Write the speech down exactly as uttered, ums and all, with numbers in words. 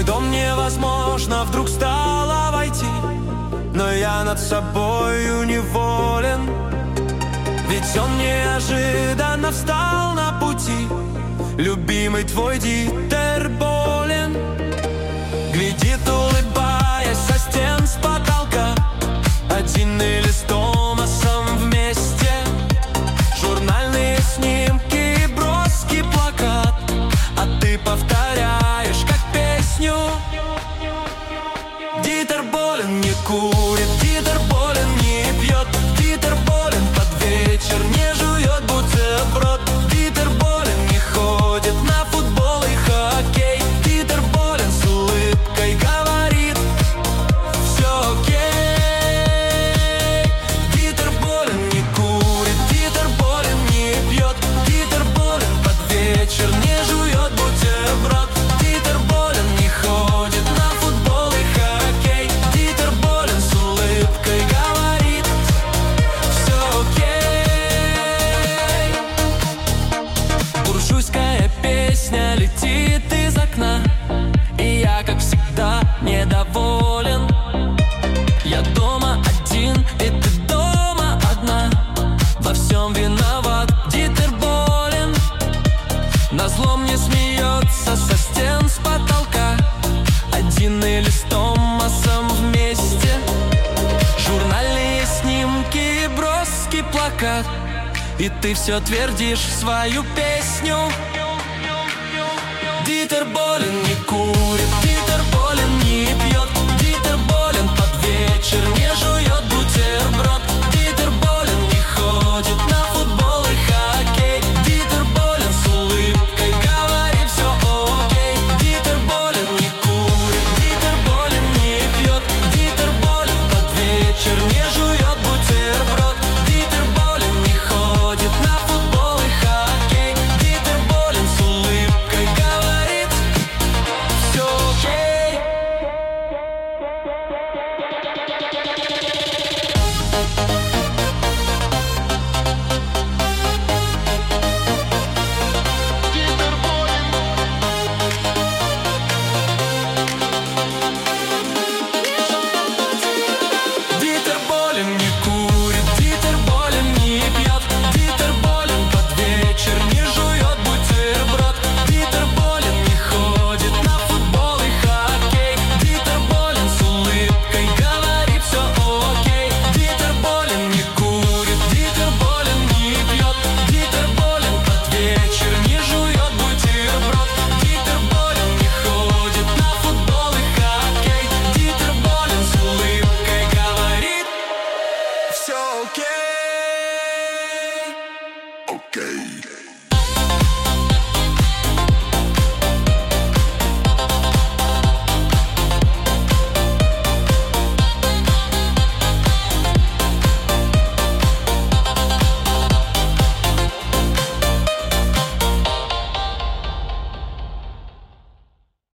мой дом невозможно вдруг стало войти, но я над собою неволен. Ведь он неожиданно встал на пути, любимый твой Дитер Болен. Глядит, улыбаясь, со стен, с потолка, один или с Томасом вместе. Журнальные снимки, броский плакат, а ты повторяешь, как песню. Дитер Болен не курит, Дитер Болен не пьет, Дитер Болен под вечер не жует бутерброд. Дитер Болен не ходит на футбол и хоккей, Дитер Болен с улыбкой говорит: все окей. Дитер Болен не курит, Дитер Болен не пьет, Дитер Болен под вечер не жует бутерброд. Дитер Болен не ходит на футбол и хоккей, Дитер Болен с улыбкой говорит: все окей. Буржуйская песня летит из окна, и я, как всегда, недоволен. Я дома один, и ты дома одна, во всем виноват Дитер Болен. Назло мне смеется со стен, с потолка, один или с Томасом вместе. Журнальные снимки, броский плакат, и ты все твердишь свою песню. Дитер Болен не курит, Дитер Болен не пьет, Дитер Болен под вечер не жует бутерброд. Дитер Болен не ходит на футбол и хоккей, Дитер Болен с улыбкой говорит: все окей. Дитер Болен не курит, Дитер Болен не пьет, Дитер Болен под вечер не жует бутерброд. Дитер Болен не ходит на футбол и хоккей, Дитер Болен с улыбкой говорит: все окей. Дитер Болен не курит, Дитер Болен не пьет, Дитер Болен под вечер не жует бутерброд. Дитер Болен не ходит на футбол и хоккей, Дитер Болен с улыбкой говорит: все окей. Дитер Болен не курит, Дитер Болен не пьет, Дитер Болен под вечер не жует бутерброд. Дитер Болен не ходит на футбол и хоккей, Дитер Болен с улыбкой говорит: все окей.